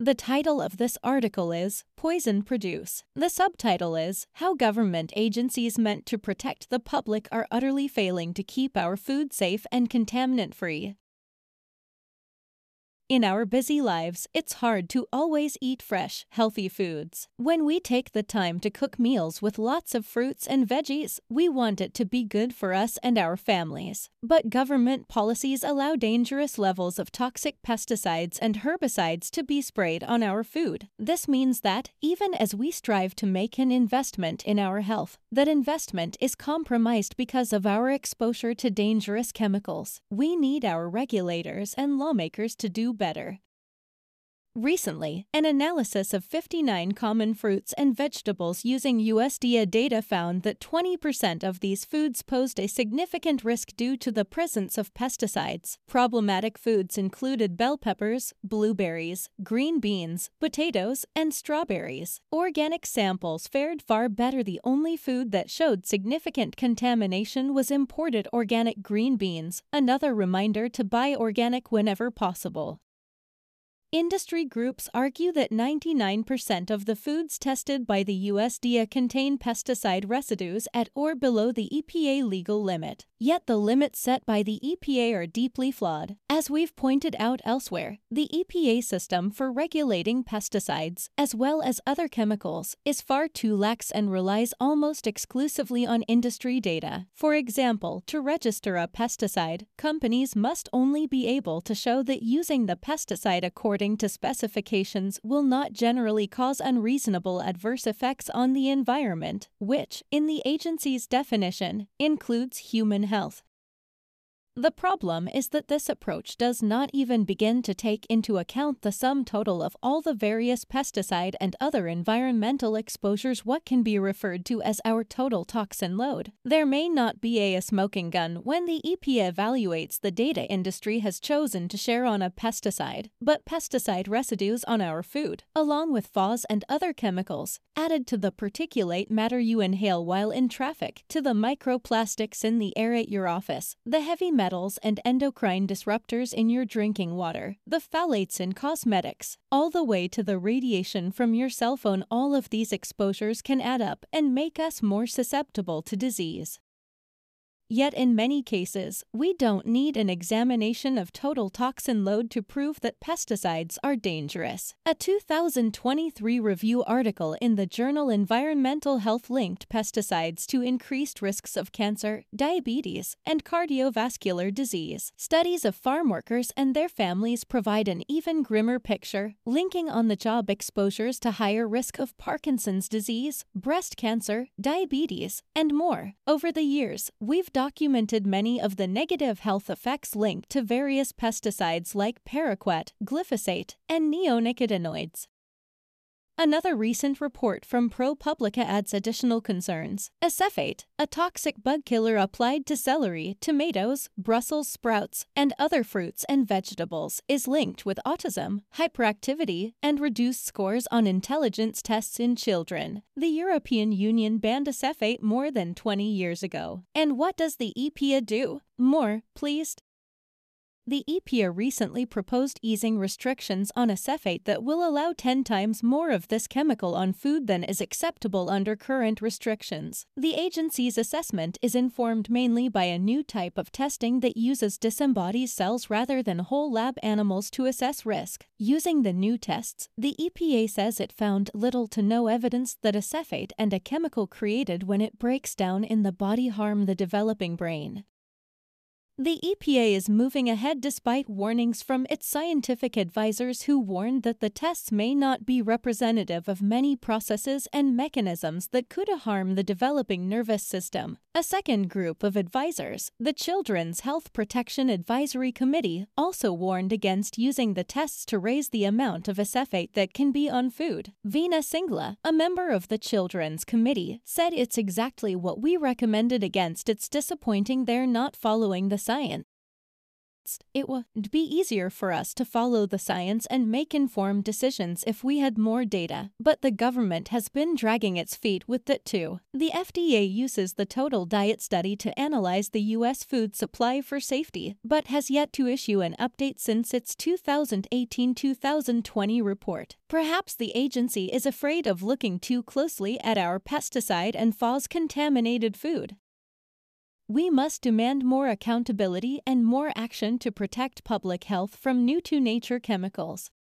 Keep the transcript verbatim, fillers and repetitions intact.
The title of this article is Poison Produce. The subtitle is How Government Agencies Meant to Protect the Public Are Utterly Failing to Keep Our Food Safe and Contaminant-Free. In our busy lives, it's hard to always eat fresh, healthy foods. When we take the time to cook meals with lots of fruits and veggies, we want it to be good for us and our families. But government policies allow dangerous levels of toxic pesticides and herbicides to be sprayed on our food. This means that, even as we strive to make an investment in our health, that investment is compromised because of our exposure to dangerous chemicals. We need our regulators and lawmakers to do better. Recently, an analysis of fifty-nine common fruits and vegetables using U S D A data found that twenty percent of these foods posed a significant risk due to the presence of pesticides. Problematic foods included bell peppers, blueberries, green beans, potatoes, and strawberries. Organic samples fared far better. The only food that showed significant contamination was imported organic green beans, another reminder to buy organic whenever possible. Industry groups argue that ninety-nine percent of the foods tested by the U S D A contain pesticide residues at or below the E P A legal limit. Yet the limits set by the E P A are deeply flawed. As we've pointed out elsewhere, the E P A system for regulating pesticides, as well as other chemicals, is far too lax and relies almost exclusively on industry data. For example, to register a pesticide, companies must only be able to show that using the pesticide according to specifications will not generally cause unreasonable adverse effects on the environment, which, in the agency's definition, includes human health. The problem is that this approach does not even begin to take into account the sum total of all the various pesticide and other environmental exposures, what can be referred to as our total toxin load. There may not be a smoking gun when the E P A evaluates the data industry has chosen to share on a pesticide, but pesticide residues on our food, along with F O S and other chemicals, added to the particulate matter you inhale while in traffic, to the microplastics in the air at your office, the heavy metals and endocrine disruptors in your drinking water, the phthalates in cosmetics, all the way to the radiation from your cell phone. All of these exposures can add up and make us more susceptible to disease. Yet in many cases, we don't need an examination of total toxin load to prove that pesticides are dangerous. A two thousand twenty-three review article in the journal Environmental Health linked pesticides to increased risks of cancer, diabetes, and cardiovascular disease. Studies of farm workers and their families provide an even grimmer picture, linking on-the-job exposures to higher risk of Parkinson's disease, breast cancer, diabetes, and more. Over the years, we've documented many of the negative health effects linked to various pesticides like paraquat, glyphosate, and neonicotinoids. Another recent report from ProPublica adds additional concerns. Acephate, a toxic bug killer applied to celery, tomatoes, Brussels sprouts, and other fruits and vegetables, is linked with autism, hyperactivity, and reduced scores on intelligence tests in children. The European Union banned acephate more than twenty years ago. And what does the E P A do? More, please. The E P A recently proposed easing restrictions on acephate that will allow ten times more of this chemical on food than is acceptable under current restrictions. The agency's assessment is informed mainly by a new type of testing that uses disembodied cells rather than whole lab animals to assess risk. Using the new tests, the E P A says it found little to no evidence that acephate and a chemical created when it breaks down in the body harm the developing brain. The E P A is moving ahead despite warnings from its scientific advisors who warned that the tests may not be representative of many processes and mechanisms that could harm the developing nervous system. A second group of advisors, the Children's Health Protection Advisory Committee, also warned against using the tests to raise the amount of acephate that can be on food. Veena Singla, a member of the Children's Committee, said it's exactly what we recommended against. It's disappointing they're not following the science. It would be easier for us to follow the science and make informed decisions if we had more data, but the government has been dragging its feet with it too. The F D A uses the Total Diet Study to analyze the U S food supply for safety, but has yet to issue an update since its two thousand eighteen to two thousand twenty report. Perhaps the agency is afraid of looking too closely at our pesticide and F O S-contaminated food. We must demand more accountability and more action to protect public health from new-to-nature chemicals.